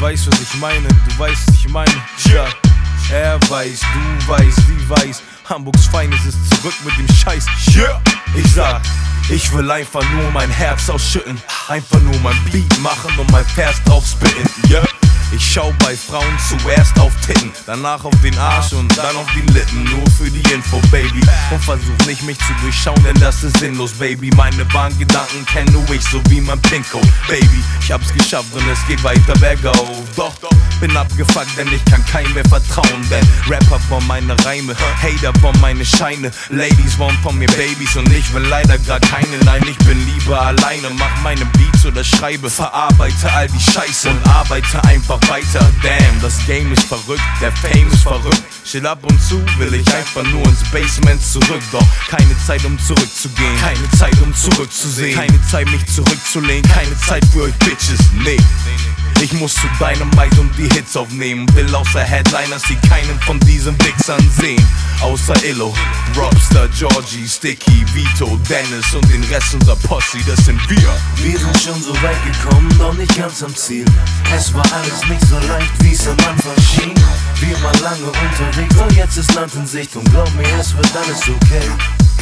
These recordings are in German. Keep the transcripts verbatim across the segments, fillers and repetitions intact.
weißt, was ich meine, du weißt, was ich meine. Ja, er weiß, du weißt, sie weiß, Hamburgs Feines ist zurück mit dem Scheiß. Yeah. Ich sag, ich will einfach nur mein Herz ausschütten, einfach nur mein Beat machen und mein Vers drauf spitten. Yeah. Ich schau bei Frauen zuerst auf Titten, danach auf den Arsch und dann auf die Lippen. Nur für die Info, Baby. Und versuch nicht mich zu durchschauen, denn das ist sinnlos, Baby. Meine wahren Gedanken kenn nur ich, so wie mein Pincode, Baby. Ich hab's geschafft und es geht weiter bergauf. Doch, bin abgefuckt, denn ich kann keinem mehr vertrauen. Denn Rapper wollen meine Reime, Hater wollen meine Scheine, Ladies wollen von mir Babys und ich will leider grad keine. Nein, ich bin lieber alleine, mach meine Beats oder schreibe, verarbeite all die Scheiße und arbeite einfach weiter. Damn, das Game ist verrückt, der Fame ist verrückt. Chill ab und zu will ich einfach nur ins Basement zurück. Doch keine Zeit, um zurückzugehen, keine Zeit, um zurückzusehen, keine Zeit, mich zurückzulehnen, keine Zeit für euch Bitches, nee. Ich muss zu Dynamite und die Hits aufnehmen. Will außer Headliners, die keinen von diesen Wichsern sehen. Außer Illo, Robster, Georgie, Sticky, Vito, Dennis und den Rest unserer Posse, das sind wir. Wir sind schon so weit gekommen, doch nicht ganz am Ziel. Es war alles nicht so leicht, wie's am Anfang schien. Wir waren lange unterwegs, doch jetzt ist Land in Sicht. Und glaub mir, es wird alles okay.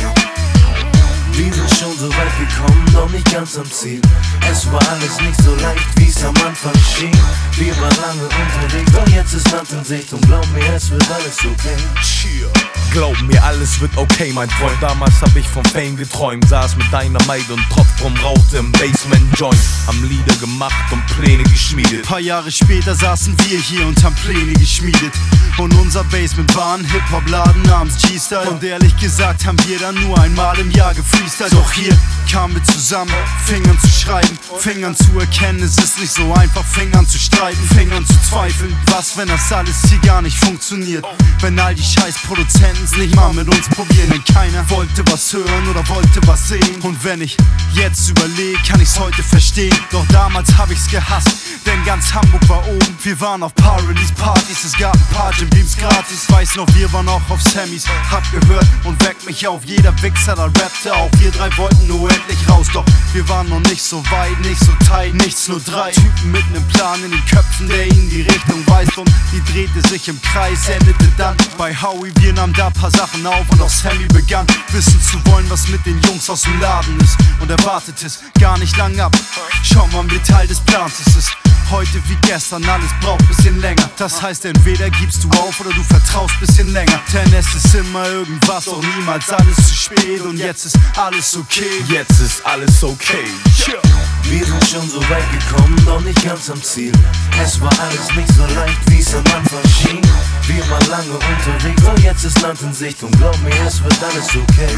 Wir sind schon so weit gekommen, doch nicht ganz am Ziel. Es war alles nicht so leicht, wie's am Anfang schien. Wir waren lange unterwegs, doch jetzt ist Land in Sicht. Und glaub mir, es wird alles okay. Glaub mir, alles wird okay, mein Freund. Damals hab ich vom Fame geträumt, saß mit Dynamite und Tropf drum, rauchte im Basement-Joint. Haben Lieder gemacht und Pläne geschmiedet. Paar Jahre später saßen wir hier und haben Pläne geschmiedet. Und unser Basement war ein Hip-Hop-Laden namens G-Style. Und ehrlich gesagt haben wir dann nur einmal im Jahr gefreestylt. Doch hier kamen wir zusammen, fingen an zu schreiben, fingen an zu erkennen, es ist nicht so einfach, fingen an zu streiten, fingen an zu zweifeln. Was, wenn das alles hier gar nicht funktioniert? Wenn all die scheiß Produzenten's nicht mal mit uns probieren, denn keiner wollte was hören oder wollte was sehen. Und wenn ich jetzt überlege, kann ich's heute verstehen. Doch damals hab ich's gehasst, denn ganz Hamburg war oben. Wir waren auf Paar-Release-Partys, es gab ein paar Jim Beams gratis. Weiß noch, wir waren auch auf Sammys, hab gehört und weckt mich auf. Jeder Wichser, da rappte auch. Wir drei wollten nur endlich raus, doch wir waren noch nicht so weit, nicht so tight, nichts, nur drei Typen mit nem Plan in den Köpfen, der ihnen die Richtung weist. Und die drehte sich im Kreis, endete dann bei Howie. Wir nahmen da paar Sachen auf und auch Sammy begann wissen zu wollen, was mit den Jungs aus dem Laden ist. Und er wartet es gar nicht lang ab. Schau mal, wie Teil des Plans ist es. Heute wie gestern, alles braucht bisschen länger. Das heißt, entweder gibst du auf oder du vertraust bisschen länger. Denn es ist immer irgendwas, doch niemals alles zu spät. Und jetzt ist alles okay. Jetzt ist alles okay. Wir sind schon so weit gekommen, doch nicht ganz am Ziel. Es war alles nicht so leicht, wie's am Anfang schien. Wir waren lange unterwegs, doch jetzt ist Land in Sicht. Und glaub mir, es wird alles okay.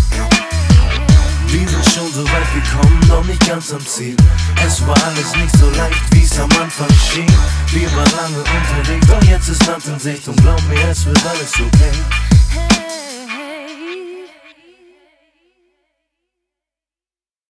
Wir sind schon so weit gekommen, doch nicht ganz am Ziel. Es war alles nicht so leicht, wie's am Anfang schien. Wir waren lange unterwegs, doch jetzt ist Land in Sicht. Und glaub mir, es wird alles okay.